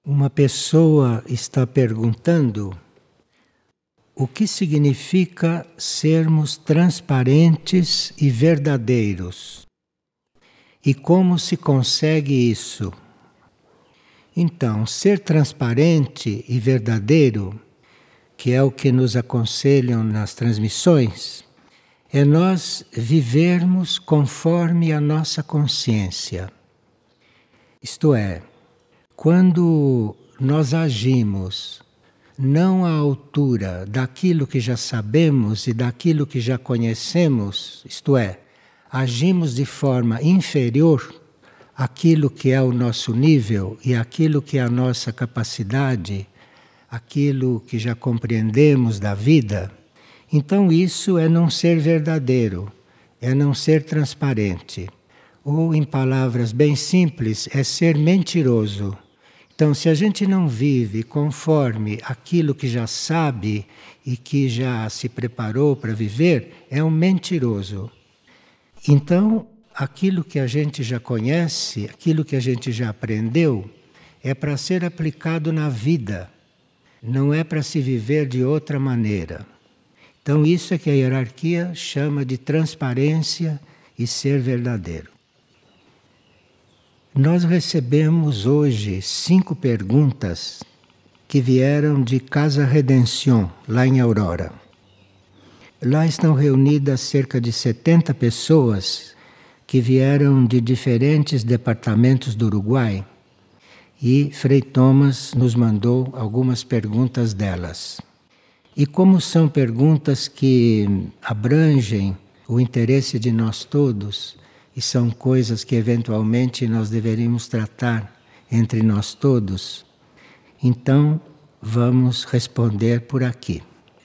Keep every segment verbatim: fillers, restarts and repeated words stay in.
Uma pessoa está perguntando o que significa sermos transparentes e verdadeiros e como se consegue isso. Então, ser transparente e verdadeiro, que é o que nos aconselham nas transmissões, é nós vivermos conforme a nossa consciência. Isto é, quando nós agimos não à altura daquilo que já sabemos e daquilo que já conhecemos, isto é, agimos de forma inferior àquilo que é o nosso nível e àquilo que é a nossa capacidade, aquilo que já compreendemos da vida, então isso é não ser verdadeiro, é não ser transparente. Ou, em palavras bem simples, é ser mentiroso. Então, se a gente não vive conforme aquilo que já sabe e que já se preparou para viver, é um mentiroso. Então, aquilo que a gente já conhece, aquilo que a gente já aprendeu, é para ser aplicado na vida, não é para se viver de outra maneira. Então, isso é que a hierarquia chama de transparência e ser verdadeiro. Nós recebemos hoje cinco perguntas que vieram de Casa Redención, lá em Aurora. Lá estão reunidas cerca de setenta pessoas que vieram de diferentes departamentos do Uruguai e Frei Thomas nos mandou algumas perguntas delas. E como são perguntas que abrangem o interesse de nós todos, e são coisas que eventualmente nós deveríamos tratar entre nós todos, então vamos responder por aqui.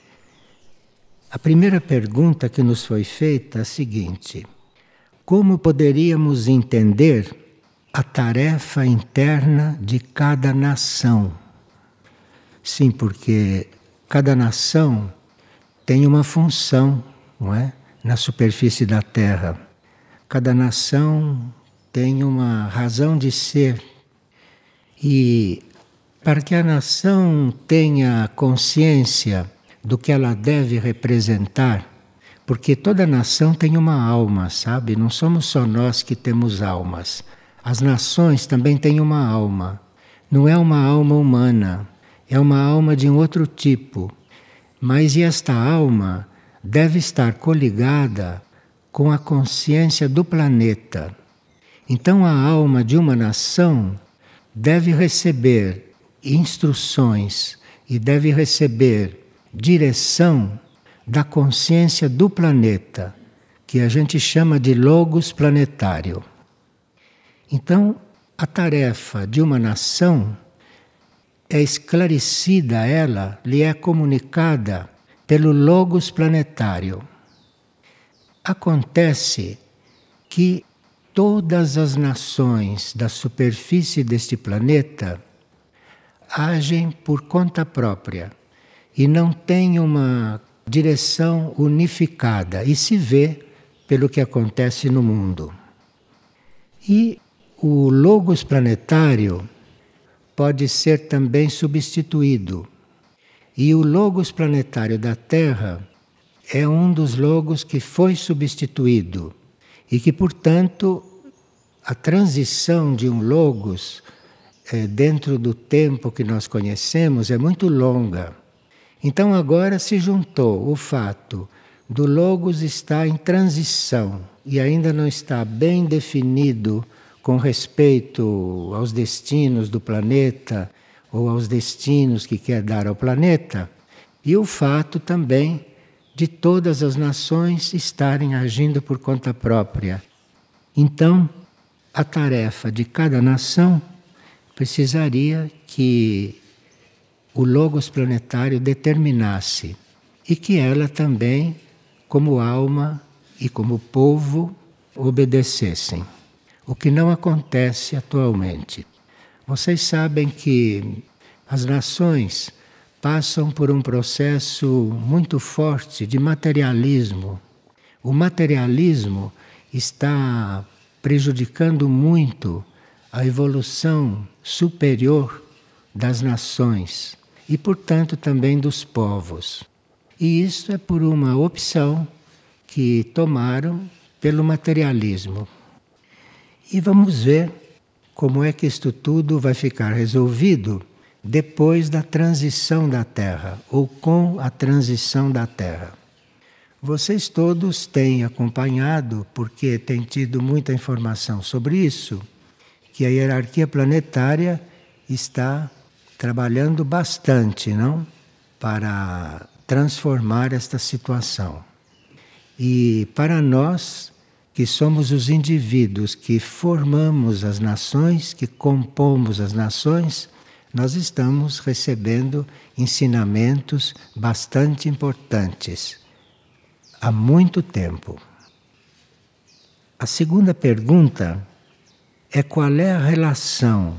A primeira pergunta que nos foi feita é a seguinte: como poderíamos entender a tarefa interna de cada nação? Sim, porque cada nação tem uma função, não é? Na superfície da Terra. Cada nação tem uma razão de ser. E para que a nação tenha consciência do que ela deve representar, porque toda nação tem uma alma, sabe? Não somos só nós que temos almas. As nações também têm uma alma. Não é uma alma humana, é uma alma de um outro tipo. Mas e esta alma deve estar coligada com a consciência do planeta. Então a alma de uma nação deve receber instruções e deve receber direção da consciência do planeta, que a gente chama de logos planetário. Então, a tarefa de uma nação é esclarecida, ela lhe é comunicada pelo logos planetário. Acontece que todas as nações da superfície deste planeta agem por conta própria e não têm uma direção unificada, e se vê pelo que acontece no mundo. E o logos planetário pode ser também substituído. E o logos planetário da Terra é um dos logos que foi substituído e que, portanto, a transição de um logos é, dentro do tempo que nós conhecemos é muito longa. Então agora se juntou o fato do logos estar em transição e ainda não está bem definido com respeito aos destinos do planeta ou aos destinos que quer dar ao planeta, e o fato também de todas as nações estarem agindo por conta própria. Então, a tarefa de cada nação precisaria que o logos planetário determinasse e que ela também, como alma e como povo, obedecessem. O que não acontece atualmente. Vocês sabem que as nações passam por um processo muito forte de materialismo. O materialismo está prejudicando muito a evolução superior das nações e, portanto, também dos povos. E isto é por uma opção que tomaram pelo materialismo. E vamos ver como é que isto tudo vai ficar resolvido depois da transição da Terra, ou com a transição da Terra. Vocês todos têm acompanhado, porque têm tido muita informação sobre isso, que a hierarquia planetária está trabalhando bastante, não? Para transformar esta situação. E para nós, que somos os indivíduos que formamos as nações, que compomos as nações, nós estamos recebendo ensinamentos bastante importantes há muito tempo. A segunda pergunta é qual é a relação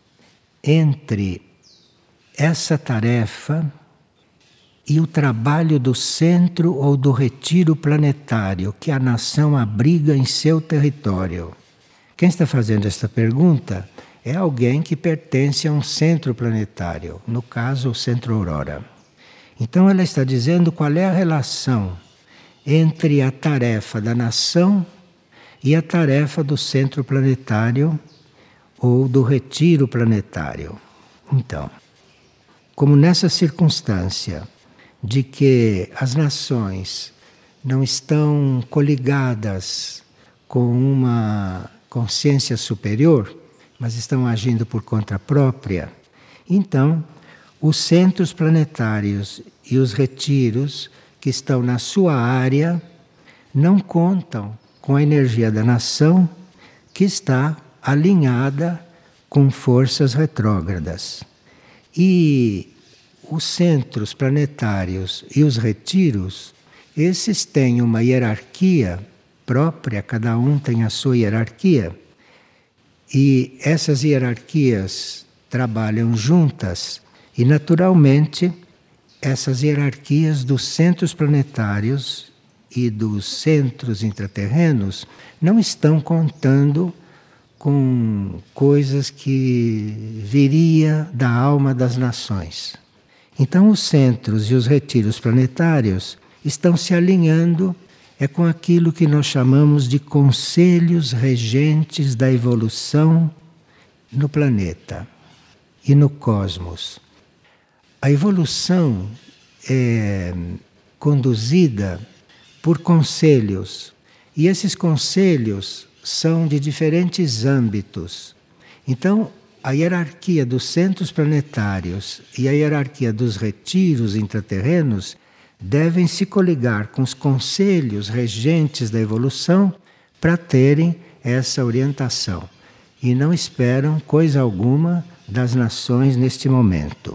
entre essa tarefa e o trabalho do centro ou do retiro planetário que a nação abriga em seu território. Quem está fazendo esta pergunta é alguém que pertence a um centro planetário, no caso o Centro Aurora. Então ela está dizendo qual é a relação entre a tarefa da nação e a tarefa do centro planetário ou do retiro planetário. Então, como nessa circunstância de que as nações não estão coligadas com uma consciência superior, mas estão agindo por conta própria, então os centros planetários e os retiros que estão na sua área não contam com a energia da nação que está alinhada com forças retrógradas. E os centros planetários e os retiros, esses têm uma hierarquia própria, cada um tem a sua hierarquia, e essas hierarquias trabalham juntas e, naturalmente, essas hierarquias dos centros planetários e dos centros intraterrenos não estão contando com coisas que viria da alma das nações. Então os centros e os retiros planetários estão se alinhando é com aquilo que nós chamamos de conselhos regentes da evolução no planeta e no cosmos. A evolução é conduzida por conselhos, e esses conselhos são de diferentes âmbitos. Então, a hierarquia dos centros planetários e a hierarquia dos retiros intraterrenos devem se coligar com os conselhos regentes da evolução para terem essa orientação. E não esperam coisa alguma das nações neste momento.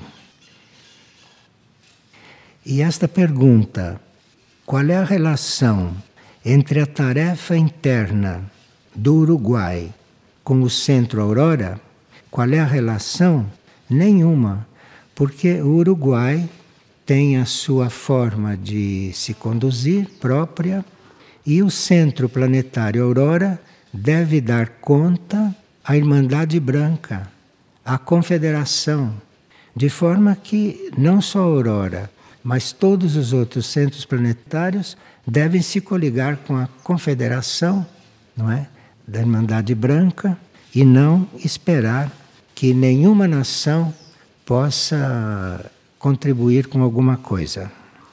E esta pergunta, qual é a relação entre a tarefa interna do Uruguai com o Centro Aurora? Qual é a relação? Nenhuma, porque o Uruguai tem a sua forma de se conduzir própria e o Centro Planetário Aurora deve dar conta à Irmandade Branca, à Confederação, de forma que não só a Aurora, mas todos os outros centros planetários devem se coligar com a Confederação, não é, da Irmandade Branca, e não esperar que nenhuma nação possa contribuir com alguma coisa.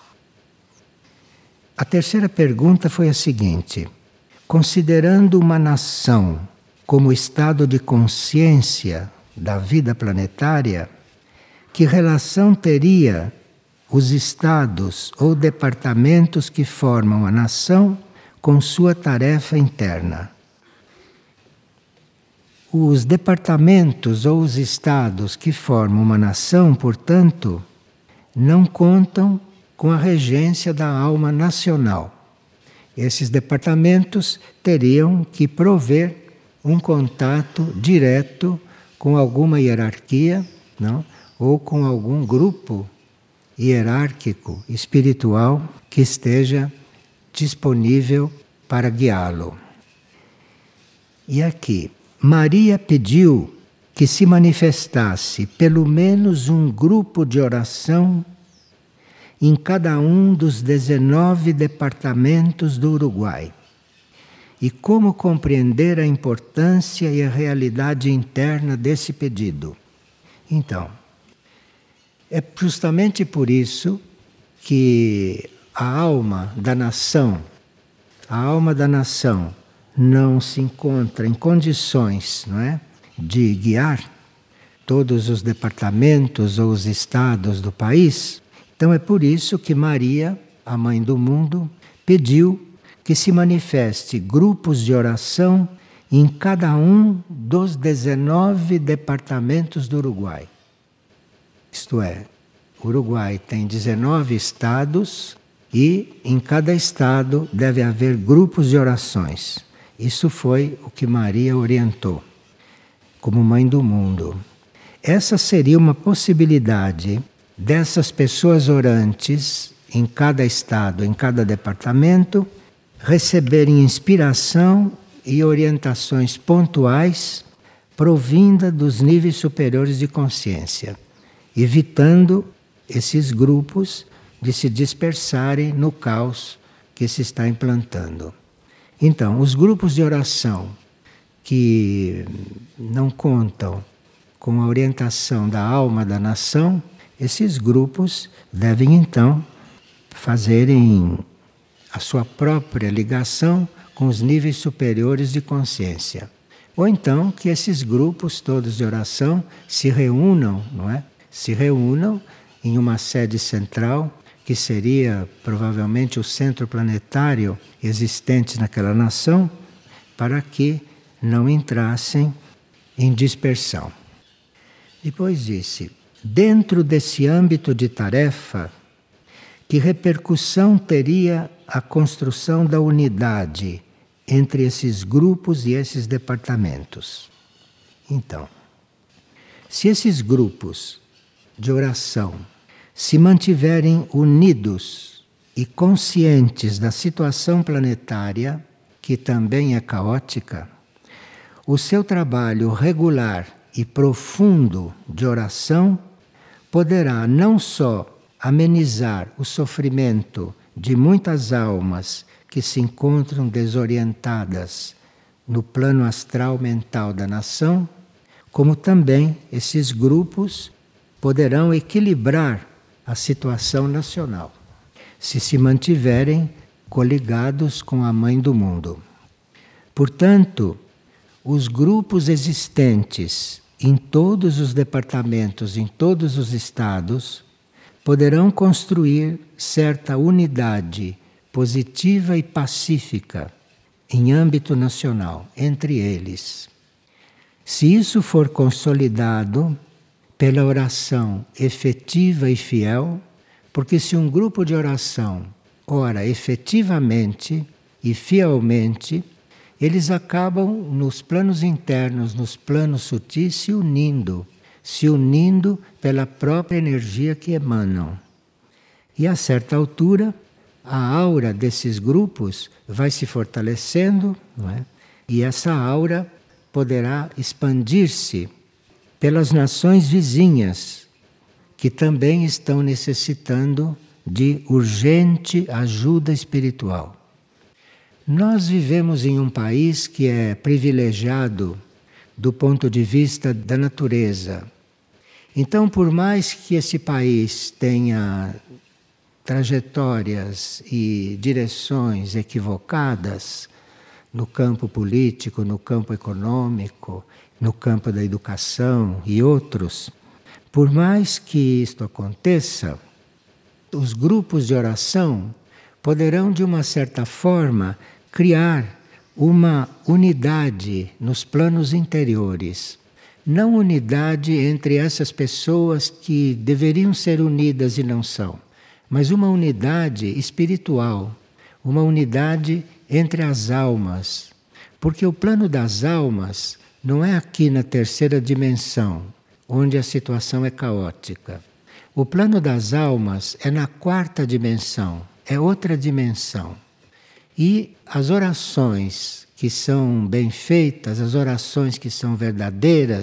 A terceira pergunta foi a seguinte: considerando uma nação como estado de consciência da vida planetária, que relação teria os estados ou departamentos que formam a nação com sua tarefa interna? Os departamentos ou os estados que formam uma nação, portanto, não contam com a regência da alma nacional. Esses departamentos teriam que prover um contato direto com alguma hierarquia, não? Ou com algum grupo hierárquico, espiritual, que esteja disponível para guiá-lo. E aqui, Maria pediu que se manifestasse pelo menos um grupo de oração em cada um dos dezenove departamentos do Uruguai. E como compreender a importância e a realidade interna desse pedido? Então, é justamente por isso que a alma da nação, a alma da nação não se encontra em condições, não é, de guiar todos os departamentos ou os estados do país. Então é por isso que Maria, a Mãe do Mundo, pediu que se manifeste grupos de oração em cada um dos dezenove departamentos do Uruguai. Isto é, o Uruguai tem dezenove estados e em cada estado deve haver grupos de orações. Isso foi o que Maria orientou, como Mãe do Mundo. Essa seria uma possibilidade dessas pessoas orantes em cada estado, em cada departamento, receberem inspiração e orientações pontuais provinda dos níveis superiores de consciência, evitando esses grupos de se dispersarem no caos que se está implantando. Então, os grupos de oração que não contam com a orientação da alma da nação, esses grupos devem então fazerem a sua própria ligação com os níveis superiores de consciência. Ou então que esses grupos todos de oração se reúnam, não é? Se reúnam em uma sede central, que seria provavelmente o centro planetário existente naquela nação, para que não entrassem em dispersão. Depois disse, dentro desse âmbito de tarefa, que repercussão teria a construção da unidade entre esses grupos e esses departamentos? Então, se esses grupos de oração se mantiverem unidos e conscientes da situação planetária, que também é caótica, o seu trabalho regular e profundo de oração poderá não só amenizar o sofrimento de muitas almas que se encontram desorientadas no plano astral mental da nação, como também esses grupos poderão equilibrar a situação nacional, se se mantiverem coligados com a Mãe do Mundo. Portanto, os grupos existentes em todos os departamentos, em todos os estados, poderão construir certa unidade positiva e pacífica em âmbito nacional, entre eles. Se isso for consolidado pela oração efetiva e fiel, porque se um grupo de oração ora efetivamente e fielmente, eles acabam nos planos internos, nos planos sutis, se unindo, se unindo pela própria energia que emanam. E a certa altura, a aura desses grupos vai se fortalecendo, não é? E essa aura poderá expandir-se pelas nações vizinhas, que também estão necessitando de urgente ajuda espiritual. Nós vivemos em um país que é privilegiado do ponto de vista da natureza. Então, por mais que esse país tenha trajetórias e direções equivocadas no campo político, no campo econômico, no campo da educação e outros, por mais que isto aconteça, os grupos de oração poderão, de uma certa forma, criar uma unidade nos planos interiores. Não unidade entre essas pessoas que deveriam ser unidas e não são, mas uma unidade espiritual, uma unidade entre as almas. Porque o plano das almas não é aqui na terceira dimensão, onde a situação é caótica. O plano das almas é na quarta dimensão, é outra dimensão. E as orações que são bem feitas, as orações que são verdadeiras,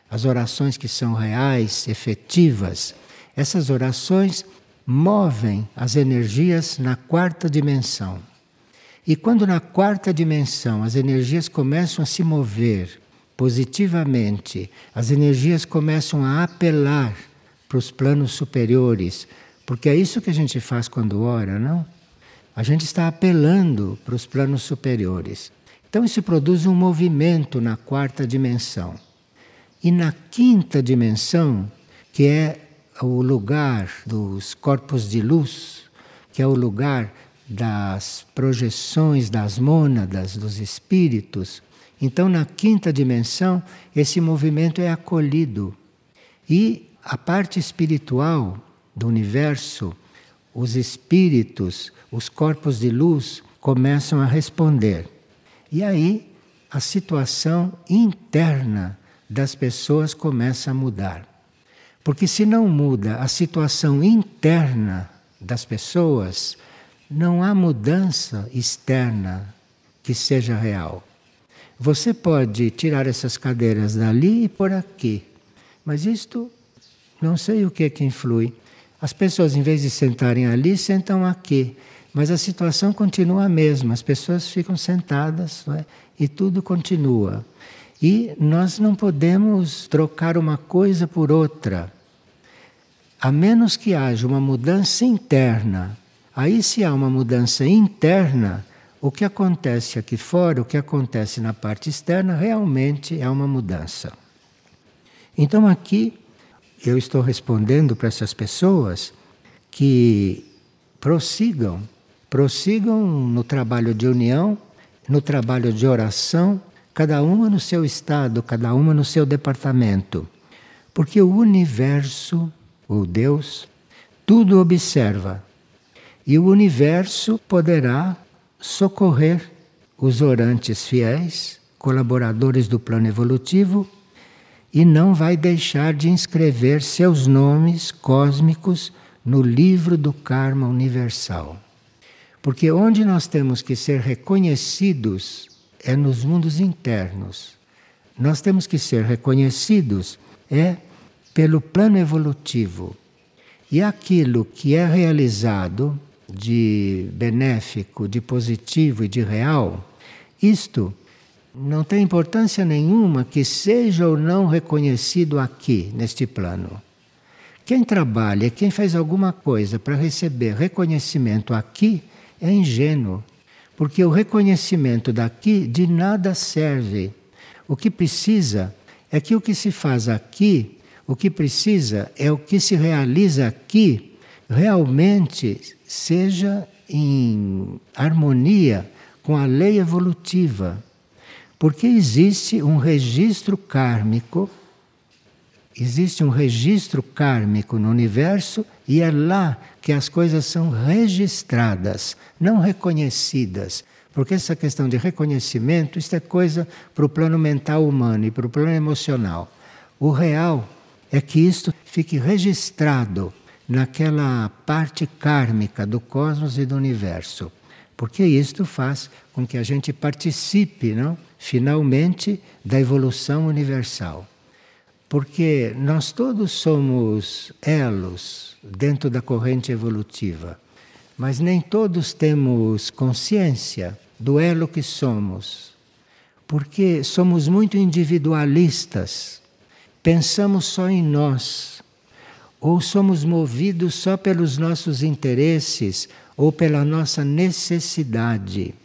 as orações que são reais, efetivas, essas orações movem as energias na quarta dimensão. E quando na quarta dimensão as energias começam a se mover positivamente, as energias começam a apelar para os planos superiores, porque é isso que a gente faz quando ora, não? A gente está apelando para os planos superiores. Então isso produz um movimento na quarta dimensão. E na quinta dimensão, que é o lugar dos corpos de luz, que é o lugar das projeções das mônadas, dos espíritos, então na quinta dimensão esse movimento é acolhido. E a parte espiritual do universo, os espíritos, os corpos de luz começam a responder. E aí a situação interna das pessoas começa a mudar. Porque se não muda a situação interna das pessoas, não há mudança externa que seja real. Você pode tirar essas cadeiras dali e pôr aqui, mas isto não sei o que é que influi. As pessoas, em vez de sentarem ali, sentam aqui. Mas a situação continua a mesma. As pessoas ficam sentadas, não é? E tudo continua. E nós não podemos trocar uma coisa por outra. A menos que haja uma mudança interna. Aí, se há uma mudança interna, o que acontece aqui fora, o que acontece na parte externa, realmente é uma mudança. Então aqui eu estou respondendo para essas pessoas que prossigam, prossigam no trabalho de união, no trabalho de oração, cada uma no seu estado, cada uma no seu departamento. Porque o universo, o Deus, tudo observa. E o universo poderá socorrer os orantes fiéis, colaboradores do plano evolutivo, e não vai deixar de inscrever seus nomes cósmicos no livro do karma universal. Porque onde nós temos que ser reconhecidos é nos mundos internos. Nós temos que ser reconhecidos é pelo plano evolutivo. E aquilo que é realizado de benéfico, de positivo e de real, isto não tem importância nenhuma que seja ou não reconhecido aqui, neste plano. Quem trabalha, quem faz alguma coisa para receber reconhecimento aqui, é ingênuo. Porque o reconhecimento daqui de nada serve. O que precisa é que o que se faz aqui, o que precisa é o que se realiza aqui, realmente seja em harmonia com a lei evolutiva. Porque existe um registro kármico, existe um registro kármico no universo e é lá que as coisas são registradas, não reconhecidas. Porque essa questão de reconhecimento, isto é coisa para o plano mental humano e para o plano emocional. O real é que isto fique registrado naquela parte kármica do cosmos e do universo. Porque isto faz com que a gente participe, não? Finalmente, da evolução universal. Porque nós todos somos elos dentro da corrente evolutiva, mas nem todos temos consciência do elo que somos. Porque somos muito individualistas, pensamos só em nós, ou somos movidos só pelos nossos interesses ou pela nossa necessidade.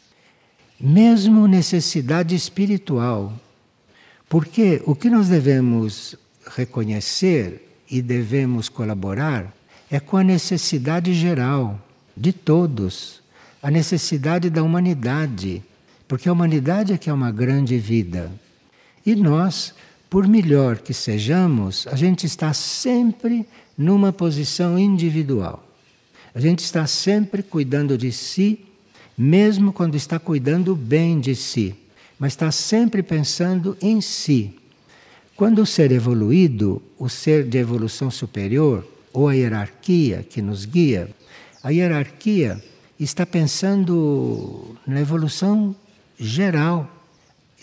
Mesmo necessidade espiritual. Porque o que nós devemos reconhecer e devemos colaborar é com a necessidade geral de todos, a necessidade da humanidade, porque a humanidade é que é uma grande vida. E nós, por melhor que sejamos, a gente está sempre numa posição individual. A gente está sempre cuidando de si, mesmo quando está cuidando bem de si, mas está sempre pensando em si. Quando o ser evoluído, o ser de evolução superior, ou a hierarquia que nos guia, a hierarquia está pensando na evolução geral,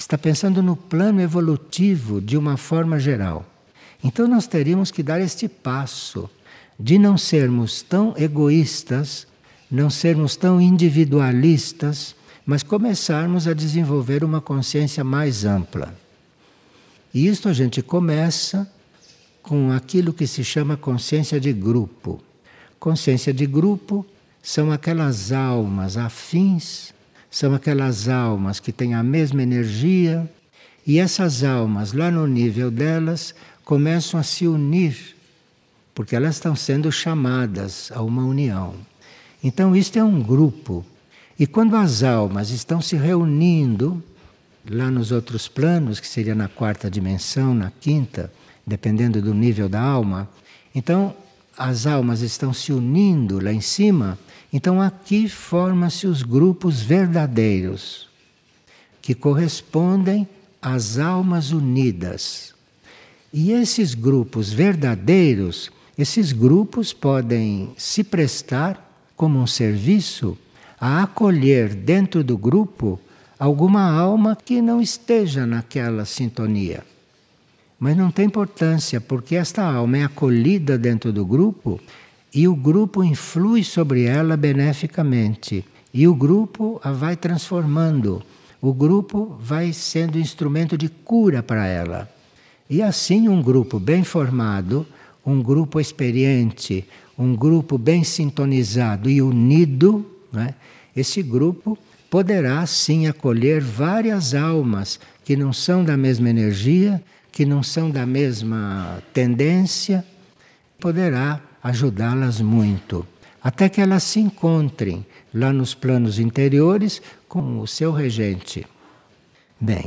está pensando no plano evolutivo de uma forma geral. Então nós teríamos que dar este passo de não sermos tão egoístas, não sermos tão individualistas, mas começarmos a desenvolver uma consciência mais ampla. E isto a gente começa com aquilo que se chama consciência de grupo. Consciência de grupo são aquelas almas afins, são aquelas almas que têm a mesma energia, e essas almas, lá no nível delas, começam a se unir, porque elas estão sendo chamadas a uma união. Então, isto é um grupo. E quando as almas estão se reunindo, lá nos outros planos, que seria na quarta dimensão, na quinta, dependendo do nível da alma, então as almas estão se unindo lá em cima, então aqui formam-se os grupos verdadeiros, que correspondem às almas unidas. E esses grupos verdadeiros, esses grupos podem se prestar como um serviço a acolher dentro do grupo alguma alma que não esteja naquela sintonia. Mas não tem importância, porque esta alma é acolhida dentro do grupo e o grupo influi sobre ela beneficamente. E o grupo a vai transformando. O grupo vai sendo instrumento de cura para ela. E assim um grupo bem formado, um grupo experiente, um grupo bem sintonizado e unido, né? Esse grupo poderá sim acolher várias almas que não são da mesma energia, que não são da mesma tendência, poderá ajudá-las muito, até que elas se encontrem lá nos planos interiores com o seu regente. Bem,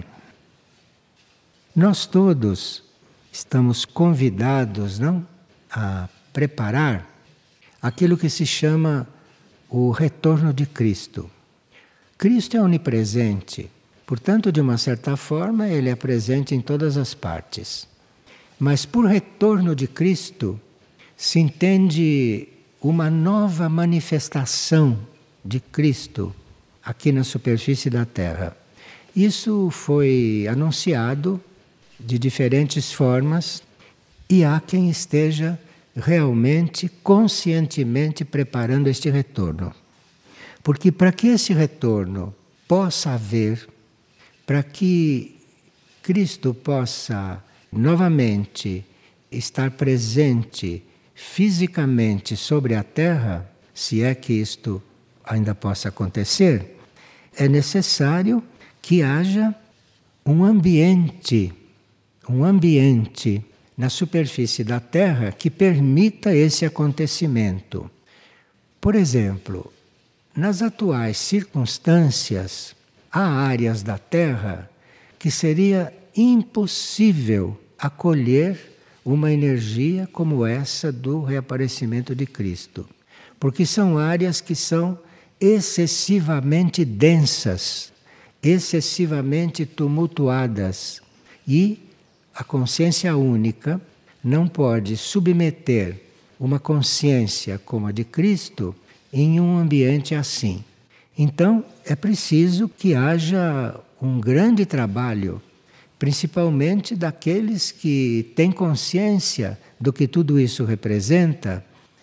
nós todos estamos convidados, não, a preparar aquilo que se chama o retorno de Cristo. Cristo é onipresente, portanto, de uma certa forma, ele é presente em todas as partes. Mas por retorno de Cristo se entende uma nova manifestação de Cristo aqui na superfície da Terra. Isso foi anunciado de diferentes formas e há quem esteja realmente, conscientemente preparando este retorno. Porque para que esse retorno possa haver, para que Cristo possa novamente estar presente fisicamente sobre a Terra, se é que isto ainda possa acontecer, é necessário que haja um ambiente, um ambiente na superfície da Terra que permita esse acontecimento. Por exemplo, nas atuais circunstâncias, há áreas da Terra que seria impossível acolher uma energia como essa do reaparecimento de Cristo. Porque são áreas que são excessivamente densas, excessivamente tumultuadas. E a consciência única não pode submeter uma consciência como a de Cristo em um ambiente assim. Então, é preciso que haja um grande trabalho, principalmente daqueles que têm consciência do que tudo isso representa.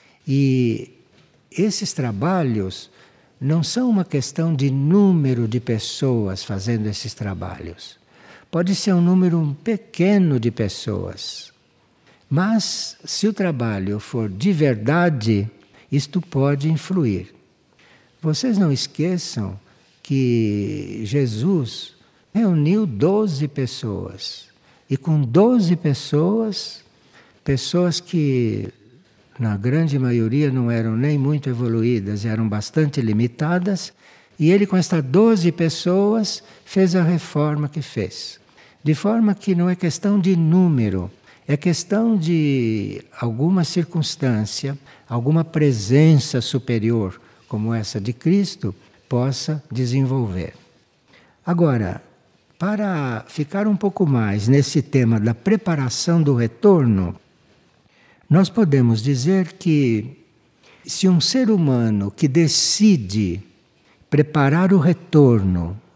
E esses trabalhos não são uma questão de número de pessoas fazendo esses trabalhos. Pode ser um número pequeno de pessoas. Mas, se o trabalho for de verdade, isto pode influir. Vocês não esqueçam que Jesus reuniu doze pessoas. E com doze pessoas, pessoas que na grande maioria não eram nem muito evoluídas, eram bastante limitadas, e ele com estas doze pessoas fez a reforma que fez. De forma que não é questão de número, é questão de alguma circunstância, alguma presença superior, como essa de Cristo, possa desenvolver. Agora, para ficar um pouco mais nesse tema da preparação do retorno, nós podemos dizer que se um ser humano que decide preparar o retorno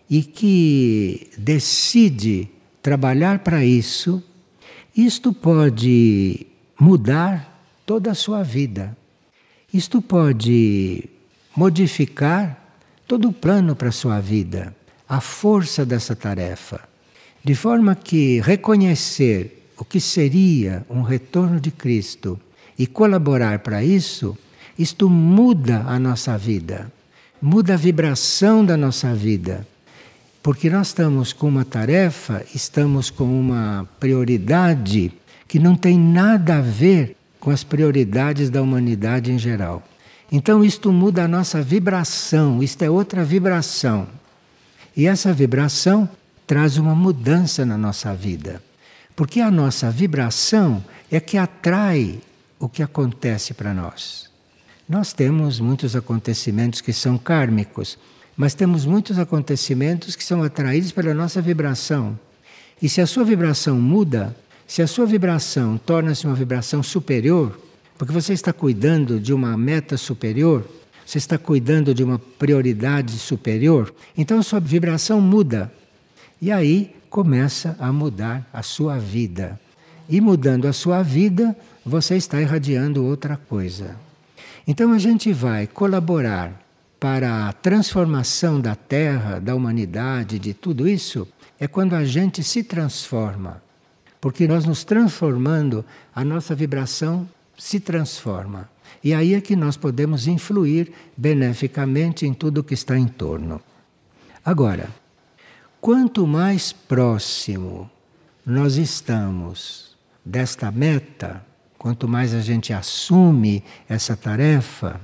e que decide trabalhar para isso, isto pode mudar toda a sua vida. Isto pode modificar todo o plano para a sua vida, a força dessa tarefa. De forma que reconhecer o que seria um retorno de Cristo e colaborar para isso, isto muda a nossa vida, muda a vibração da nossa vida. Porque nós estamos com uma tarefa, estamos com uma prioridade que não tem nada a ver com as prioridades da humanidade em geral. Então isto muda a nossa vibração, isto é outra vibração. E essa vibração traz uma mudança na nossa vida. Porque a nossa vibração é que atrai o que acontece para nós. Nós temos muitos acontecimentos que são kármicos, mas temos muitos acontecimentos que são atraídos pela nossa vibração. E se a sua vibração muda, se a sua vibração torna-se uma vibração superior, porque você está cuidando de uma meta superior, você está cuidando de uma prioridade superior, então a sua vibração muda. E aí começa a mudar a sua vida. E mudando a sua vida, você está irradiando outra coisa. Então a gente vai colaborar para a transformação da Terra, da humanidade, de tudo isso, é quando a gente se transforma. Porque nós nos transformando, a nossa vibração se transforma. E aí é que nós podemos influir beneficamente em tudo que está em torno. Agora, quanto mais próximo nós estamos desta meta, quanto mais a gente assume essa tarefa,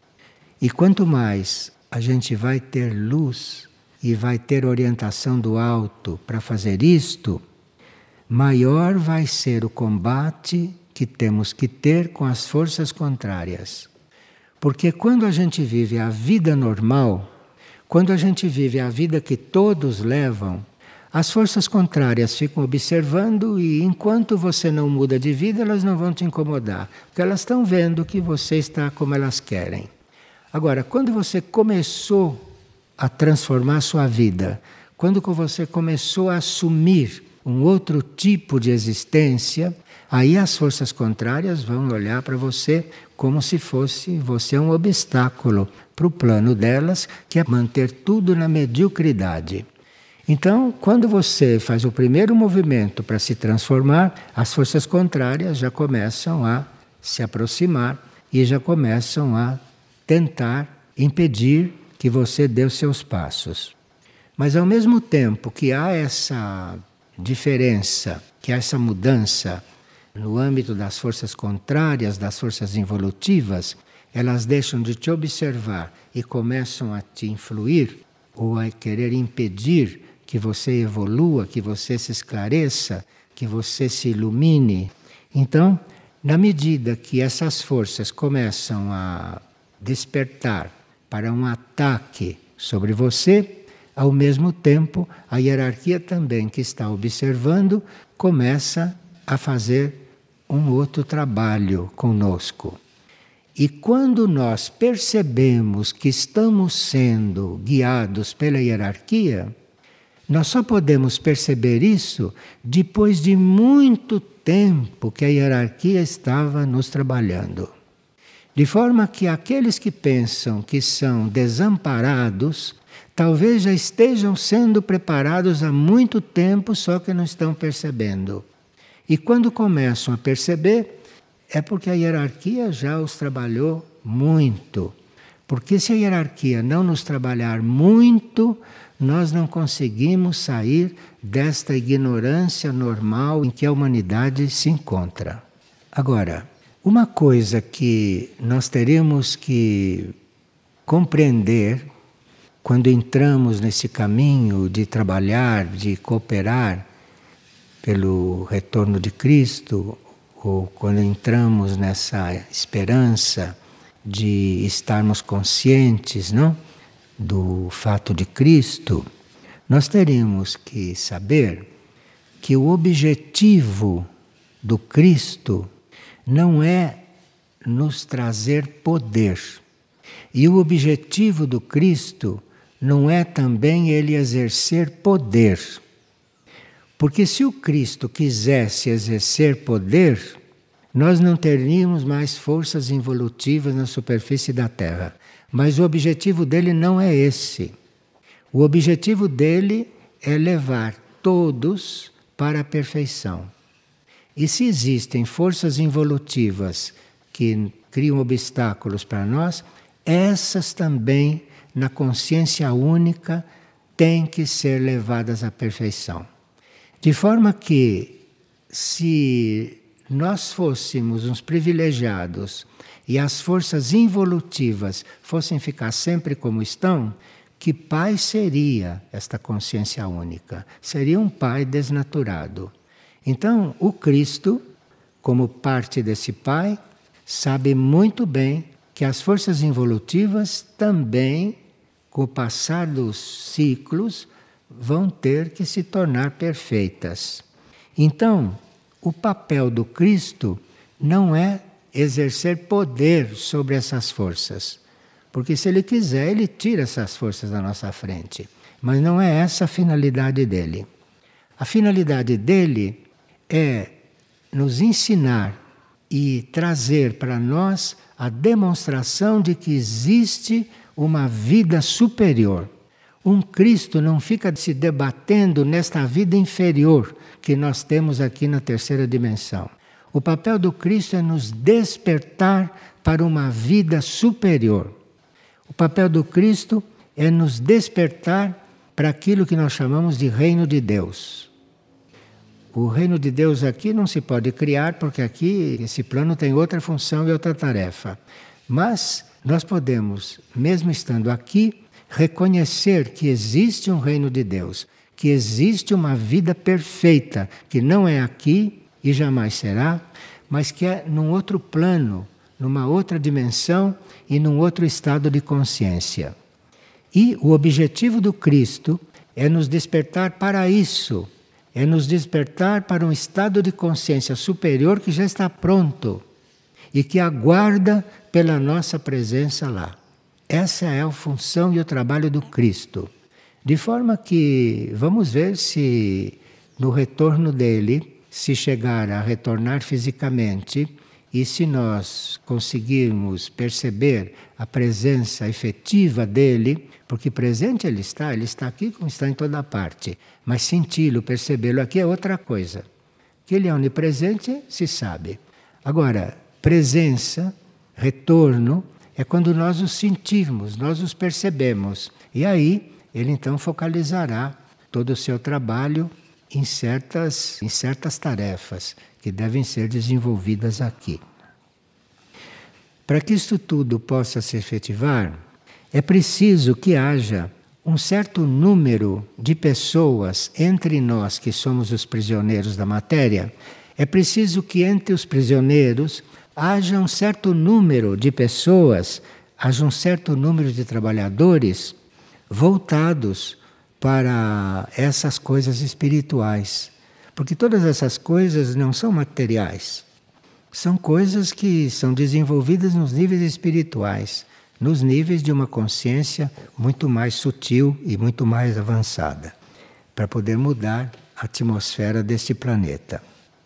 e quanto mais a gente vai ter luz e vai ter orientação do alto para fazer isto, maior vai ser o combate que temos que ter com as forças contrárias. Porque quando a gente vive a vida normal, quando a gente vive a vida que todos levam, as forças contrárias ficam observando e enquanto você não muda de vida, elas não vão te incomodar. Porque elas estão vendo que você está como elas querem. Agora, quando você começou a transformar a sua vida, quando você começou a assumir um outro tipo de existência, aí as forças contrárias vão olhar para você como se fosse você um obstáculo para o plano delas, que é manter tudo na mediocridade. Então, quando você faz o primeiro movimento para se transformar, as forças contrárias já começam a se aproximar e já começam a tentar impedir que você dê os seus passos. Mas ao mesmo tempo que há essa diferença, que há essa mudança no âmbito das forças contrárias, das forças involutivas, elas deixam de te observar e começam a te influir ou a querer impedir que você evolua, que você se esclareça, que você se ilumine. Então, na medida que essas forças começam a despertar para um ataque sobre você, ao mesmo tempo, a hierarquia também que está observando começa a fazer um outro trabalho conosco. E quando nós percebemos que estamos sendo guiados pela hierarquia, nós só podemos perceber isso depois de muito tempo que a hierarquia estava nos trabalhando. De forma que aqueles que pensam que são desamparados, talvez já estejam sendo preparados há muito tempo, só que não estão percebendo. E quando começam a perceber, é porque a hierarquia já os trabalhou muito. Porque se a hierarquia não nos trabalhar muito, nós não conseguimos sair desta ignorância normal em que a humanidade se encontra. Agora, uma coisa que nós teremos que compreender quando entramos nesse caminho de trabalhar, de cooperar pelo retorno de Cristo, ou quando entramos nessa esperança de estarmos conscientes, não, do fato de Cristo, nós teremos que saber que o objetivo do Cristo não é nos trazer poder. E o objetivo do Cristo não é também ele exercer poder. Porque se o Cristo quisesse exercer poder, nós não teríamos mais forças involutivas na superfície da Terra. Mas o objetivo dele não é esse. O objetivo dele é levar todos para a perfeição. E se existem forças involutivas que criam obstáculos para nós, essas também, na consciência única, têm que ser levadas à perfeição. De forma que, se nós fôssemos uns privilegiados e as forças involutivas fossem ficar sempre como estão, que pai seria esta consciência única? Seria um pai desnaturado. Então, o Cristo, como parte desse pai, sabe muito bem que as forças involutivas também, com o passar dos ciclos, vão ter que se tornar perfeitas. Então, o papel do Cristo não é exercer poder sobre essas forças. Porque se ele quiser, ele tira essas forças da nossa frente. Mas não é essa a finalidade dele. A finalidade dele é nos ensinar e trazer para nós a demonstração de que existe uma vida superior. Um Cristo não fica se debatendo nesta vida inferior que nós temos aqui na terceira dimensão. O papel do Cristo é nos despertar para uma vida superior. O papel do Cristo é nos despertar para aquilo que nós chamamos de reino de Deus. O reino de Deus aqui não se pode criar, porque aqui esse plano tem outra função e outra tarefa. Mas nós podemos, mesmo estando aqui, reconhecer que existe um reino de Deus, que existe uma vida perfeita, que não é aqui e jamais será, mas que é num outro plano, numa outra dimensão e num outro estado de consciência. E o objetivo do Cristo é nos despertar para isso, é nos despertar para um estado de consciência superior que já está pronto e que aguarda pela nossa presença lá. Essa é a função e o trabalho do Cristo. De forma que vamos ver se no retorno dele, se chegar a retornar fisicamente, e se nós conseguirmos perceber a presença efetiva dele, porque presente ele está, ele está aqui como está em toda parte, mas senti-lo, percebê-lo aqui é outra coisa. Que ele é onipresente, se sabe. Agora, presença, retorno, é quando nós os sentirmos, nós os percebemos. E aí, ele então focalizará todo o seu trabalho em certas, em certas tarefas que devem ser desenvolvidas aqui. Para que isto tudo possa se efetivar, é preciso que haja um certo número de pessoas entre nós que somos os prisioneiros da matéria. É preciso que entre os prisioneiros haja um certo número de pessoas, haja um certo número de trabalhadores voltados para essas coisas espirituais. Porque todas essas coisas não são materiais. São coisas que são desenvolvidas nos níveis espirituais, nos níveis de uma consciência muito mais sutil e muito mais avançada, para poder mudar a atmosfera deste planeta.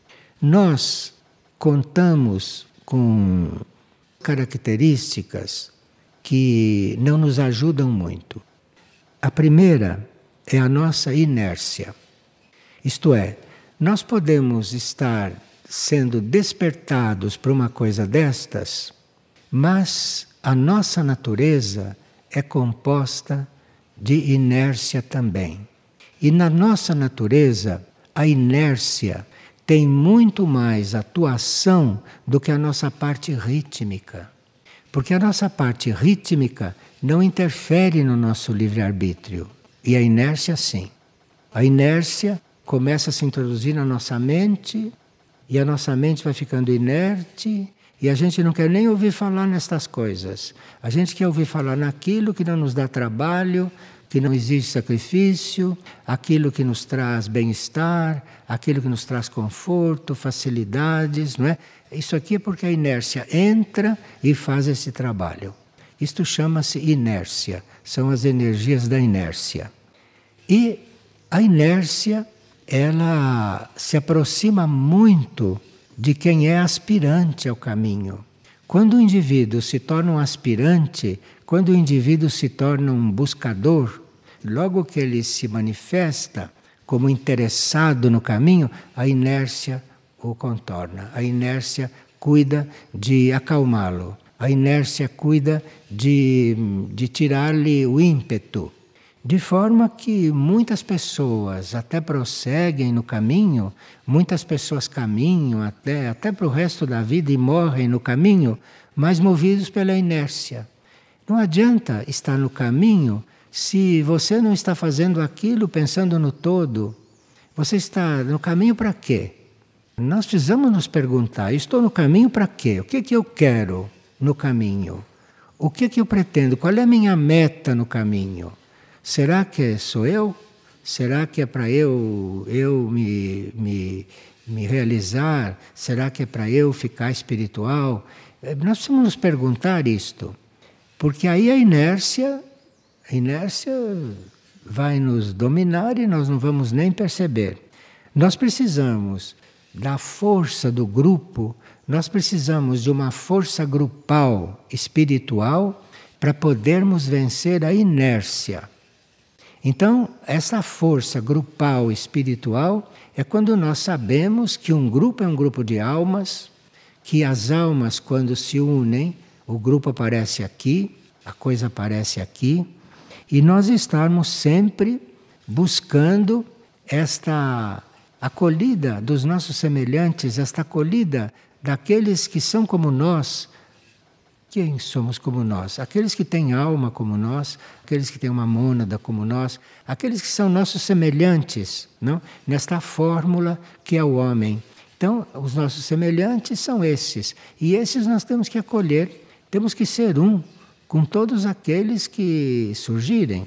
Nós contamos com características que não nos ajudam muito. A primeira é a nossa inércia. Isto é, nós podemos estar sendo despertados por uma coisa destas, mas a nossa natureza é composta de inércia também. E na nossa natureza, a inércia tem muito mais atuação do que a nossa parte rítmica. Porque a nossa parte rítmica não interfere no nosso livre-arbítrio. E a inércia, sim. A inércia começa a se introduzir na nossa mente, e a nossa mente vai ficando inerte, e a gente não quer nem ouvir falar nestas coisas. A gente quer ouvir falar naquilo que não nos dá trabalho, que não exige sacrifício, aquilo que nos traz bem-estar, aquilo que nos traz conforto, facilidades, não é? Isso aqui é porque a inércia entra e faz esse trabalho. Isto chama-se inércia, são as energias da inércia. E a inércia, ela se aproxima muito de quem é aspirante ao caminho. Quando o indivíduo se torna um aspirante, quando o indivíduo se torna um buscador, logo que ele se manifesta como interessado no caminho, a inércia o contorna, a inércia cuida de acalmá-lo, a inércia cuida de, de tirar-lhe o ímpeto. De forma que muitas pessoas até prosseguem no caminho, muitas pessoas caminham até, até para o resto da vida e morrem no caminho, mas movidos pela inércia. Não adianta estar no caminho se você não está fazendo aquilo pensando no todo. Você está no caminho para quê? Nós precisamos nos perguntar, estou no caminho para quê? O que é que eu quero no caminho? O que é que eu pretendo? Qual é a minha meta no caminho? Será que sou eu? Será que é para eu, eu me, me, me realizar? Será que é para eu ficar espiritual? Nós precisamos nos perguntar isto, porque aí a inércia, a inércia vai nos dominar e nós não vamos nem perceber. Nós precisamos da força do grupo, nós precisamos de uma força grupal espiritual para podermos vencer a inércia. Então, essa força grupal espiritual é quando nós sabemos que um grupo é um grupo de almas, que as almas, quando se unem, o grupo aparece aqui, a coisa aparece aqui, e nós estarmos sempre buscando esta acolhida dos nossos semelhantes, esta acolhida daqueles que são como nós. Quem somos como nós? Aqueles que têm alma como nós, aqueles que têm uma mônada como nós, aqueles que são nossos semelhantes, não? Nesta fórmula que é o homem. Então, os nossos semelhantes são esses. E esses nós temos que acolher, temos que ser um com todos aqueles que surgirem.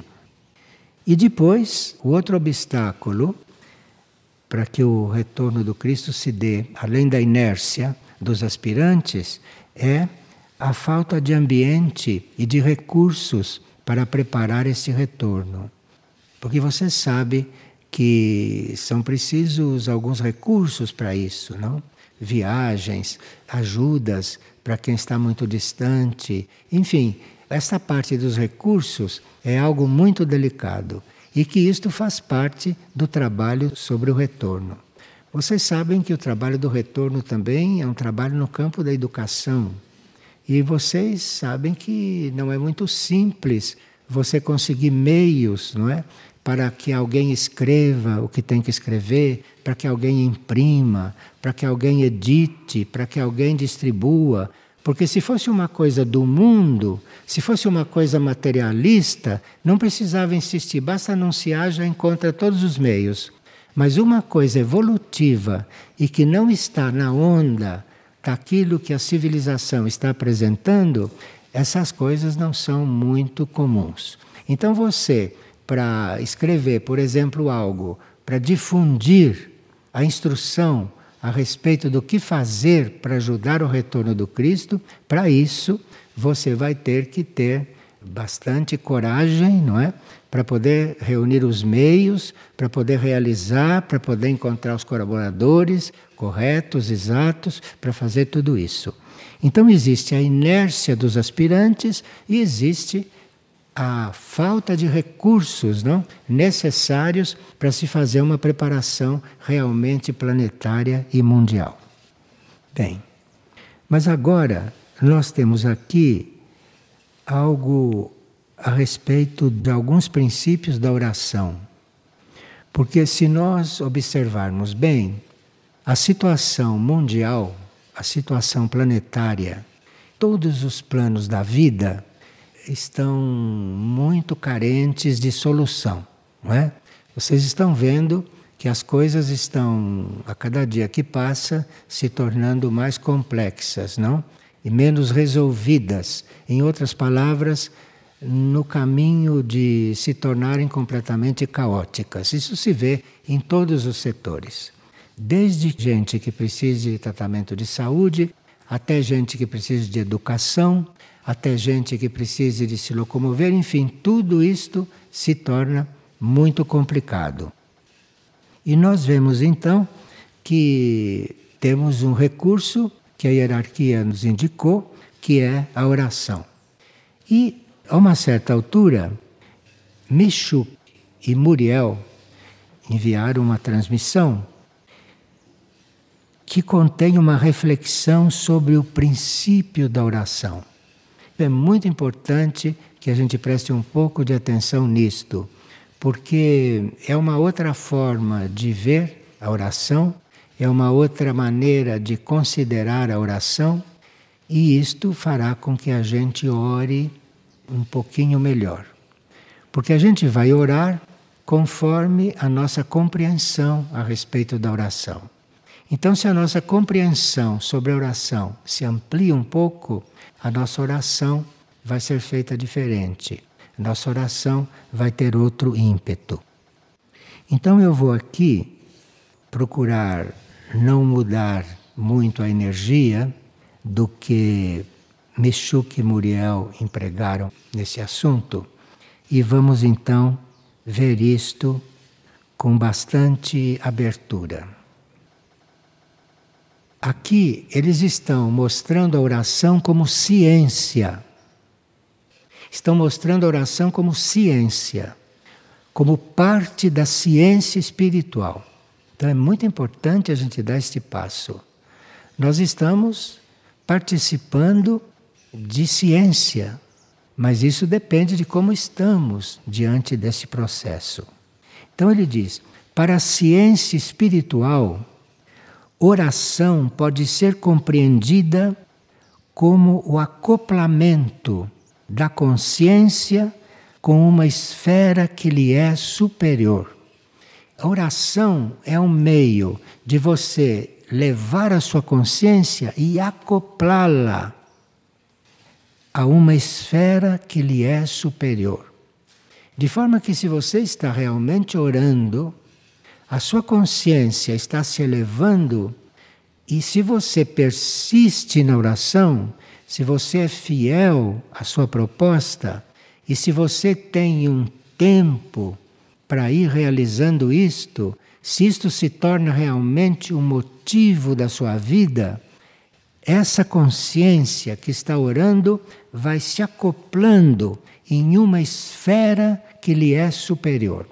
E depois, o outro obstáculo para que o retorno do Cristo se dê, além da inércia dos aspirantes, é a falta de ambiente e de recursos para preparar esse retorno. Porque você sabe que são precisos alguns recursos para isso, não? Viagens, ajudas para quem está muito distante. Enfim, essa parte dos recursos é algo muito delicado e que isto faz parte do trabalho sobre o retorno. Vocês sabem que o trabalho do retorno também é um trabalho no campo da educação. E vocês sabem que não é muito simples você conseguir meios, não é? Para que alguém escreva o que tem que escrever, para que alguém imprima, para que alguém edite, para que alguém distribua. Porque se fosse uma coisa do mundo, se fosse uma coisa materialista, não precisava insistir, basta anunciar, já encontra todos os meios. Mas uma coisa evolutiva e que não está na onda daquilo que a civilização está apresentando, essas coisas não são muito comuns. Então você, para escrever, por exemplo, algo, para difundir a instrução a respeito do que fazer para ajudar o retorno do Cristo, para isso você vai ter que ter bastante coragem, não é? Para poder reunir os meios, para poder realizar, para poder encontrar os colaboradores corretos, exatos, para fazer tudo isso. Então existe a inércia dos aspirantes e existe a falta de recursos, não, necessários para se fazer uma preparação realmente planetária e mundial. Bem, mas agora nós temos aqui algo a respeito de alguns princípios da oração. Porque se nós observarmos bem, a situação mundial, a situação planetária, todos os planos da vida estão muito carentes de solução, não é? Vocês estão vendo que as coisas estão, a cada dia que passa, se tornando mais complexas, não? E menos resolvidas. Em outras palavras, no caminho de se tornarem completamente caóticas. Isso se vê em todos os setores. Desde gente que precisa de tratamento de saúde, até gente que precisa de educação, até gente que precise de se locomover, enfim, tudo isto se torna muito complicado. E nós vemos então que temos um recurso que a hierarquia nos indicou, que é a oração. E, a uma certa altura, Michoud e Muriel enviaram uma transmissão que contém uma reflexão sobre o princípio da oração. É muito importante que a gente preste um pouco de atenção nisto, porque é uma outra forma de ver a oração, é uma outra maneira de considerar a oração, e isto fará com que a gente ore um pouquinho melhor. Porque a gente vai orar conforme a nossa compreensão a respeito da oração. Então, se a nossa compreensão sobre a oração se amplia um pouco, a nossa oração vai ser feita diferente. A nossa oração vai ter outro ímpeto. Então, eu vou aqui procurar não mudar muito a energia do que Michoud e Muriel empregaram nesse assunto, e vamos então ver isto com bastante abertura. Aqui eles estão mostrando a oração como ciência. Estão mostrando a oração como ciência, como parte da ciência espiritual. Então é muito importante a gente dar este passo. Nós estamos participando de ciência, mas isso depende de como estamos diante desse processo. Então ele diz, para a ciência espiritual, oração pode ser compreendida como o acoplamento da consciência com uma esfera que lhe é superior. A oração é um meio de você levar a sua consciência e acoplá-la a uma esfera que lhe é superior. De forma que, se você está realmente orando, a sua consciência está se elevando, e se você persiste na oração, se você é fiel à sua proposta, e se você tem um tempo para ir realizando isto, se isto se torna realmente um motivo da sua vida, essa consciência que está orando vai se acoplando em uma esfera que lhe é superior.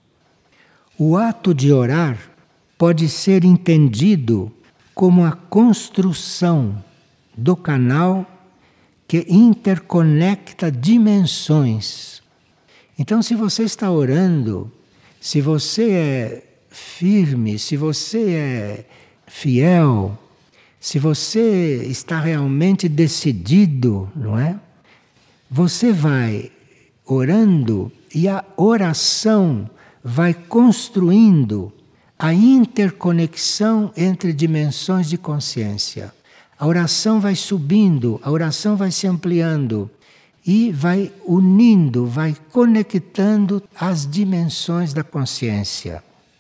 O ato de orar pode ser entendido como a construção do canal que interconecta dimensões. Então, se você está orando, se você é firme, se você é fiel, se você está realmente decidido, não é? Você vai orando e a oração vai construindo a interconexão entre dimensões de consciência. A oração vai subindo, a oração vai se ampliando e vai unindo, vai conectando as dimensões da consciência.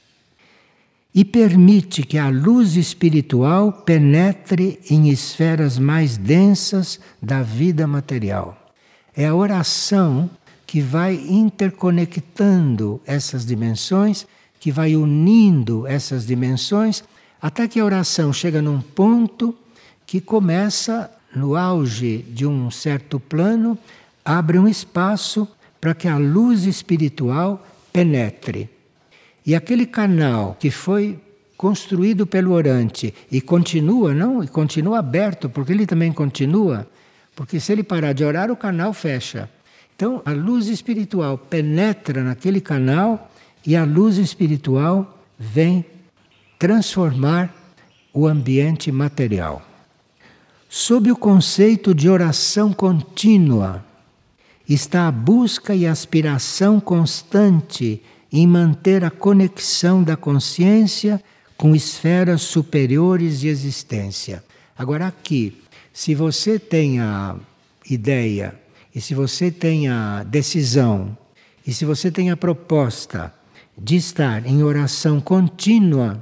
E permite que a luz espiritual penetre em esferas mais densas da vida material. É a oração que vai interconectando essas dimensões, que vai unindo essas dimensões, até que a oração chega num ponto que começa, no auge de um certo plano, abre um espaço para que a luz espiritual penetre. E aquele canal que foi construído pelo orante e continua, não? E continua aberto, porque ele também continua, porque se ele parar de orar, o canal fecha. Então, a luz espiritual penetra naquele canal e a luz espiritual vem transformar o ambiente material. Sob o conceito de oração contínua, está a busca e aspiração constante em manter a conexão da consciência com esferas superiores de existência. Agora aqui, se você tem a ideia, e se você tem a decisão, e se você tem a proposta de estar em oração contínua,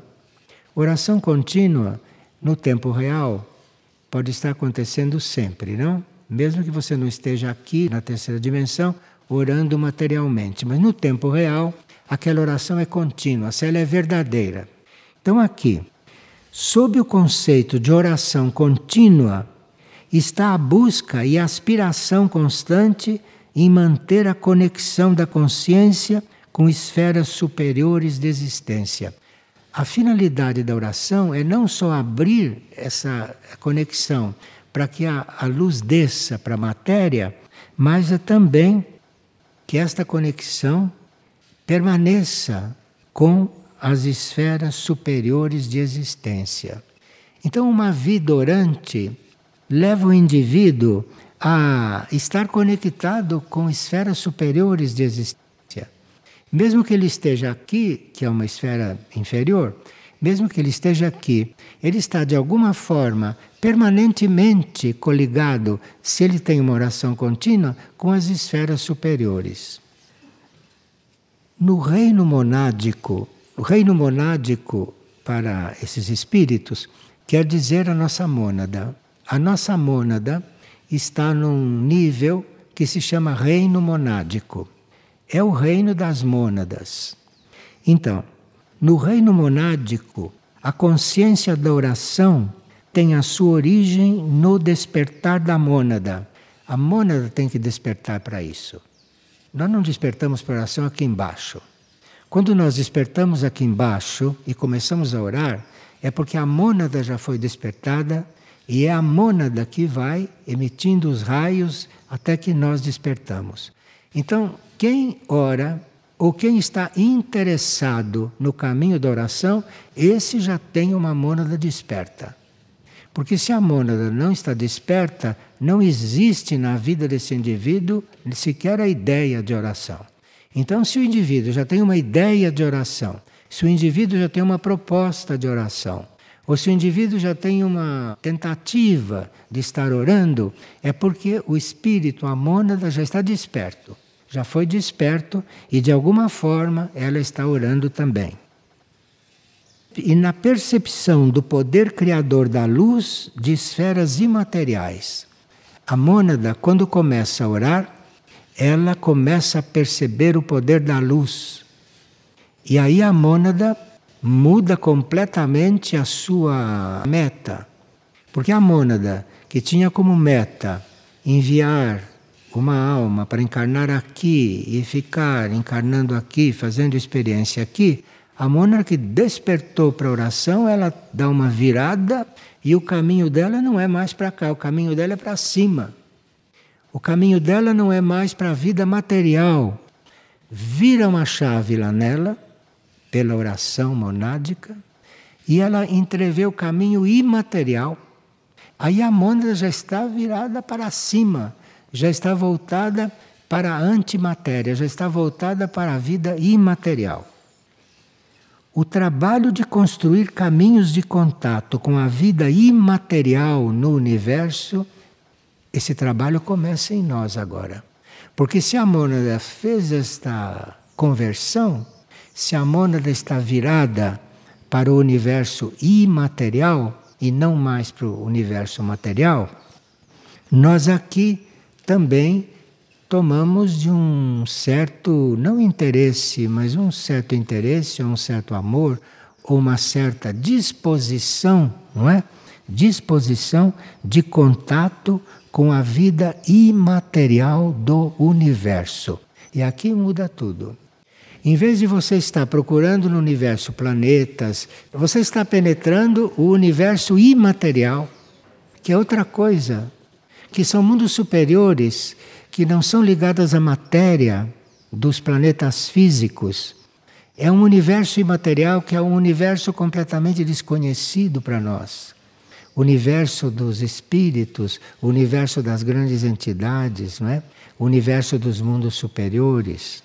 oração contínua no tempo real pode estar acontecendo sempre, não? mesmo que você não esteja aqui na terceira dimensão orando materialmente, mas no tempo real aquela oração é contínua, se ela é verdadeira. Então aqui, sob o conceito de oração contínua, está a busca e a aspiração constante em manter a conexão da consciência com esferas superiores de existência. A finalidade da oração é não só abrir essa conexão para que a, a luz desça para a matéria, mas é também que esta conexão permaneça com as esferas superiores de existência. Então, uma vida orante leva o indivíduo a estar conectado com esferas superiores de existência. Mesmo que ele esteja aqui, que é uma esfera inferior, mesmo que ele esteja aqui, ele está de alguma forma permanentemente coligado, se ele tem uma oração contínua, com as esferas superiores. No reino monádico, o reino monádico para esses espíritos quer dizer a nossa mônada. A nossa mônada está num nível que se chama reino monádico. É o reino das mônadas. Então, no reino monádico, a consciência da oração tem a sua origem no despertar da mônada. A mônada tem que despertar para isso. Nós não despertamos para a oração aqui embaixo. Quando nós despertamos aqui embaixo e começamos a orar, é porque a mônada já foi despertada e é a mônada que vai emitindo os raios até que nós despertamos. Então, quem ora ou quem está interessado no caminho da oração, esse já tem uma mônada desperta. Porque se a mônada não está desperta, não existe na vida desse indivíduo sequer a ideia de oração. Então, se o indivíduo já tem uma ideia de oração, se o indivíduo já tem uma proposta de oração, ou se o indivíduo já tem uma tentativa de estar orando, é porque o espírito, a mônada, já está desperto. Já foi desperto e, de alguma forma, ela está orando também. E na percepção do poder criador da luz de esferas imateriais, a mônada, quando começa a orar, ela começa a perceber o poder da luz. E aí a mônada muda completamente a sua meta. Porque a mônada, que tinha como meta enviar uma alma para encarnar aqui e ficar encarnando aqui, fazendo experiência aqui, a mônada que despertou para a oração, ela dá uma virada e o caminho dela não é mais para cá, o caminho dela é para cima. O caminho dela não é mais para a vida material. Vira uma chave lá nela, pela oração monádica, e ela entrevê o caminho imaterial. Aí a mônada já está virada para cima, já está voltada para a antimatéria, já está voltada para a vida imaterial. O trabalho de construir caminhos de contato com a vida imaterial no universo, esse trabalho começa em nós agora. Porque se a mônada fez esta conversão, se a mônada está virada para o universo imaterial e não mais para o universo material, nós aqui também tomamos de um certo, não interesse, mas um certo interesse, um certo amor, ou uma certa disposição, não é? Disposição de contato com a vida imaterial do universo. E aqui muda tudo. Em vez de você estar procurando no universo planetas, você está penetrando o universo imaterial, que é outra coisa, que são mundos superiores, que não são ligados à matéria dos planetas físicos. É um universo imaterial que é um universo completamente desconhecido para nós. O universo dos espíritos, o universo das grandes entidades, não é? O universo dos mundos superiores.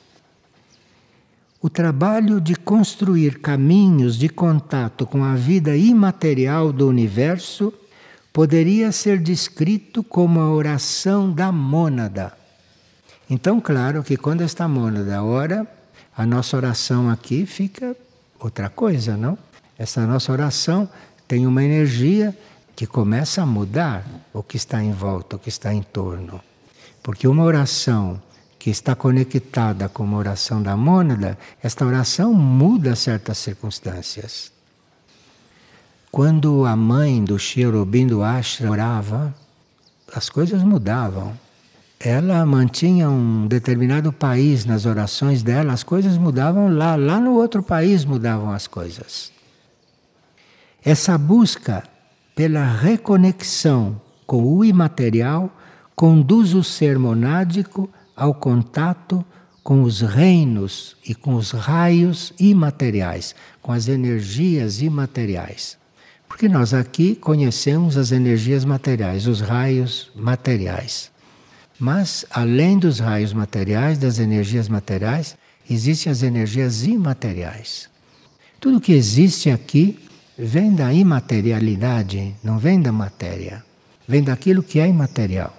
O trabalho de construir caminhos de contato com a vida imaterial do universo poderia ser descrito como a oração da mônada. Então, claro que quando esta mônada ora, a nossa oração aqui fica outra coisa, não? Essa nossa oração tem uma energia que começa a mudar o que está em volta, o que está em torno. Porque uma oração que está conectada com uma oração da mônada, esta oração muda certas circunstâncias. Quando a mãe do Sri Aurobindo Ashram orava, as coisas mudavam. Ela mantinha um determinado país nas orações dela, as coisas mudavam lá, lá no outro país mudavam as coisas. Essa busca pela reconexão com o imaterial conduz o ser monádico ao contato com os reinos e com os raios imateriais, com as energias imateriais. Porque nós aqui conhecemos as energias materiais, os raios materiais. Mas, além dos raios materiais, das energias materiais, existem as energias imateriais. Tudo que existe aqui vem da imaterialidade, não vem da matéria. Vem daquilo que é imaterial.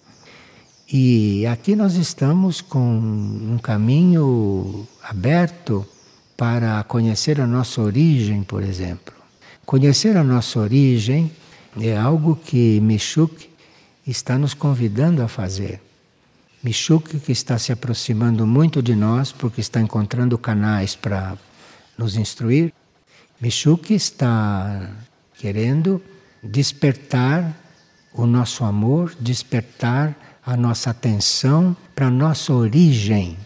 E aqui nós estamos com um caminho aberto para conhecer a nossa origem, por exemplo. Conhecer a nossa origem é algo que Michouk está nos convidando a fazer. Michouk, que está se aproximando muito de nós, porque está encontrando canais para nos instruir, Michouk está querendo despertar o nosso amor, despertar a nossa atenção para a nossa origem.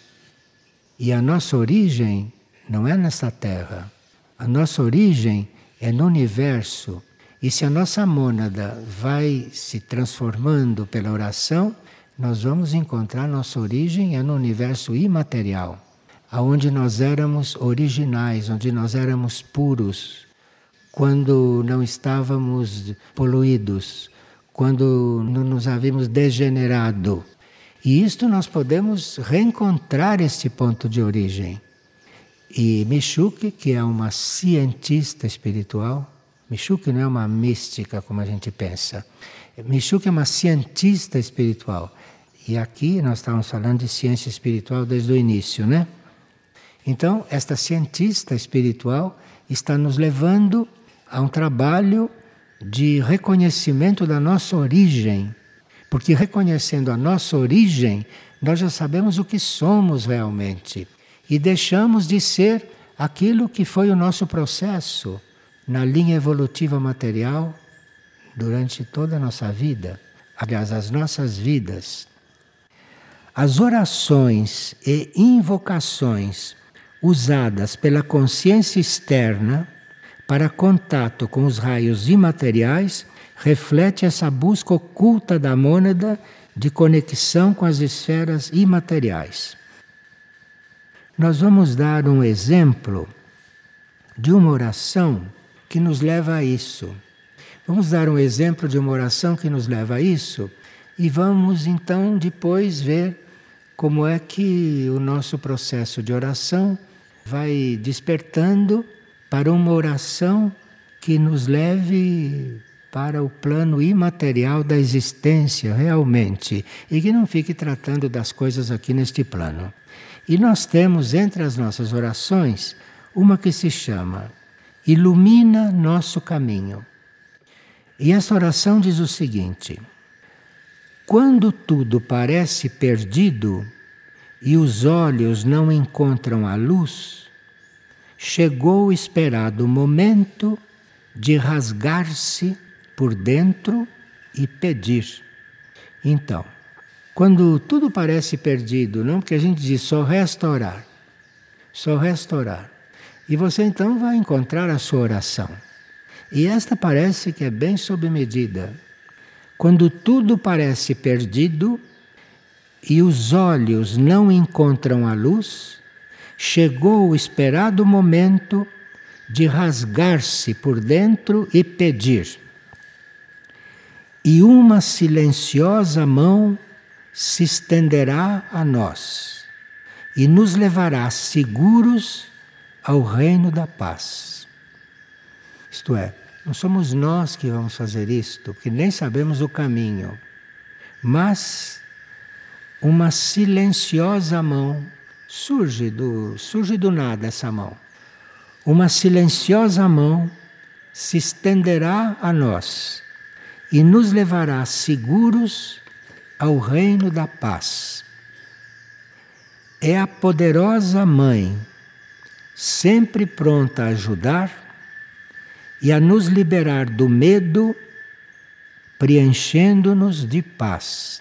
E a nossa origem não é nesta terra. A nossa origem é no universo. E se a nossa mônada vai se transformando pela oração, nós vamos encontrar nossa origem é no universo imaterial, aonde nós éramos originais, onde nós éramos puros, quando não estávamos poluídos, quando não nos havíamos degenerado. E isto nós podemos reencontrar este ponto de origem. E Michouk, que é uma cientista espiritual, Michouk não é uma mística como a gente pensa. Michouk é uma cientista espiritual. E aqui nós estávamos falando de ciência espiritual desde o início, né? Então, esta cientista espiritual está nos levando a um trabalho de reconhecimento da nossa origem. Porque reconhecendo a nossa origem, nós já sabemos o que somos realmente. E deixamos de ser aquilo que foi o nosso processo na linha evolutiva material durante toda a nossa vida, aliás, as nossas vidas. As orações e invocações usadas pela consciência externa para contato com os raios imateriais reflete essa busca oculta da mônada de conexão com as esferas imateriais. Nós vamos dar um exemplo de uma oração que nos leva a isso. Vamos dar um exemplo de uma oração que nos leva a isso e vamos então depois ver como é que o nosso processo de oração vai despertando para uma oração que nos leve para o plano imaterial da existência realmente e que não fique tratando das coisas aqui neste plano. E nós temos entre as nossas orações uma que se chama Ilumina Nosso Caminho. E essa oração diz o seguinte: quando tudo parece perdido e os olhos não encontram a luz, chegou o esperado momento de rasgar-se por dentro e pedir. Então, quando tudo parece perdido, não, porque a gente diz só resta orar, só resta orar. E você então vai encontrar a sua oração. E esta parece que é bem sob medida. Quando tudo parece perdido e os olhos não encontram a luz, chegou o esperado momento de rasgar-se por dentro e pedir. E uma silenciosa mão se estenderá a nós e nos levará seguros ao reino da paz. Isto é, não somos nós que vamos fazer isto, que nem sabemos o caminho, mas uma silenciosa mão surge do, surge do nada essa mão. Uma silenciosa mão se estenderá a nós e nos levará seguros ao reino da paz. É a poderosa Mãe, sempre pronta a ajudar e a nos liberar do medo, preenchendo-nos de paz.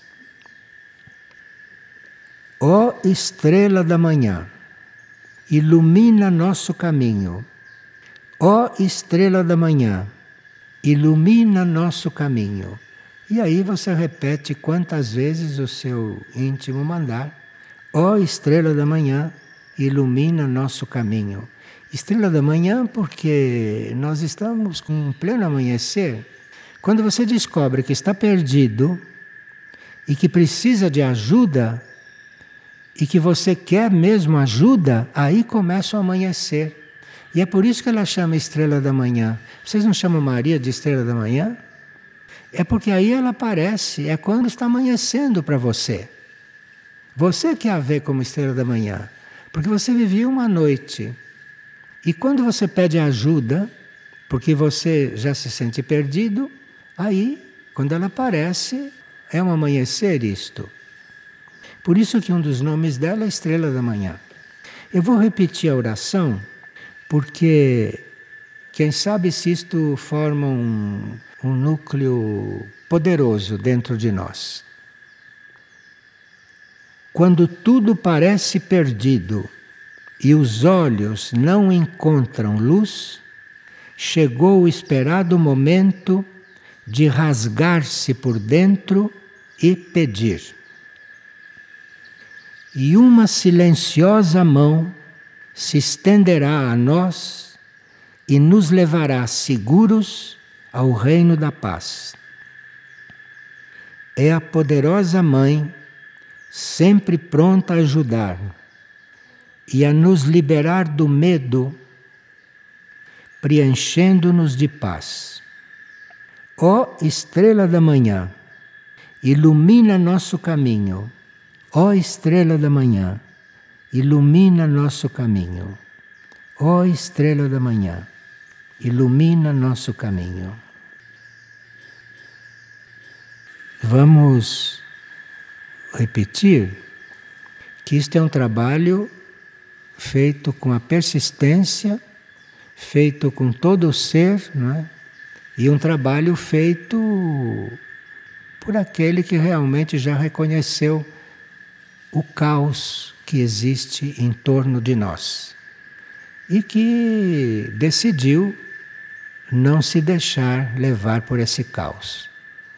Ó estrela da manhã, ilumina nosso caminho. Ó estrela da manhã, ilumina nosso caminho. E aí você repete quantas vezes o seu íntimo mandar. Ó estrela da manhã, ilumina nosso caminho. Estrela da manhã porque nós estamos com um pleno amanhecer. Quando você descobre que está perdido e que precisa de ajuda e que você quer mesmo ajuda, aí começa o amanhecer. E é por isso que ela chama estrela da manhã. Vocês não chamam Maria de estrela da manhã? É porque aí ela aparece, é quando está amanhecendo para você. Você que a vê como estrela da manhã, porque você vivia uma noite. E quando você pede ajuda, porque você já se sente perdido, aí, quando ela aparece, é um amanhecer isto. Por isso que um dos nomes dela é estrela da manhã. Eu vou repetir a oração, porque quem sabe se isto forma um, um núcleo poderoso dentro de nós. Quando tudo parece perdido e os olhos não encontram luz, chegou o esperado momento de rasgar-se por dentro e pedir. E uma silenciosa mão se estenderá a nós e nos levará seguros ao reino da paz. É a poderosa Mãe, sempre pronta a ajudar e a nos liberar do medo, preenchendo-nos de paz. Ó estrela da manhã, ilumina nosso caminho. Ó estrela da manhã, ilumina nosso caminho. Ó estrela da manhã, ilumina nosso caminho. Vamos repetir que isto é um trabalho feito com a persistência, feito com todo o ser, não é? E um trabalho feito por aquele que realmente já reconheceu o caos que existe em torno de nós e que decidiu não se deixar levar por esse caos.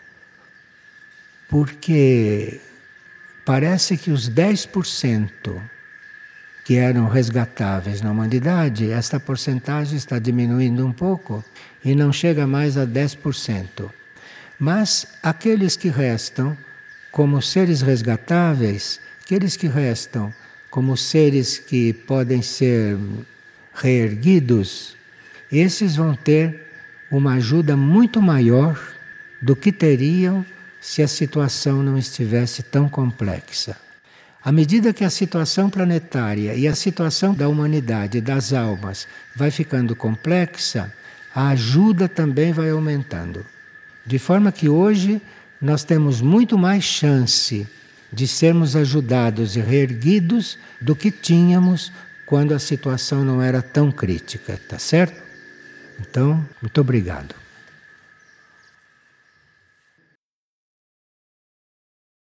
Porque parece que os dez por cento que eram resgatáveis na humanidade, esta porcentagem está diminuindo um pouco e não chega mais a dez por cento. Mas aqueles que restam como seres resgatáveis, aqueles que restam como seres que podem ser reerguidos, esses vão ter uma ajuda muito maior do que teriam se a situação não estivesse tão complexa. À medida que a situação planetária e a situação da humanidade, das almas, vai ficando complexa, a ajuda também vai aumentando. De forma que hoje nós temos muito mais chance de sermos ajudados e reerguidos do que tínhamos quando a situação não era tão crítica, tá certo? Então, muito obrigado.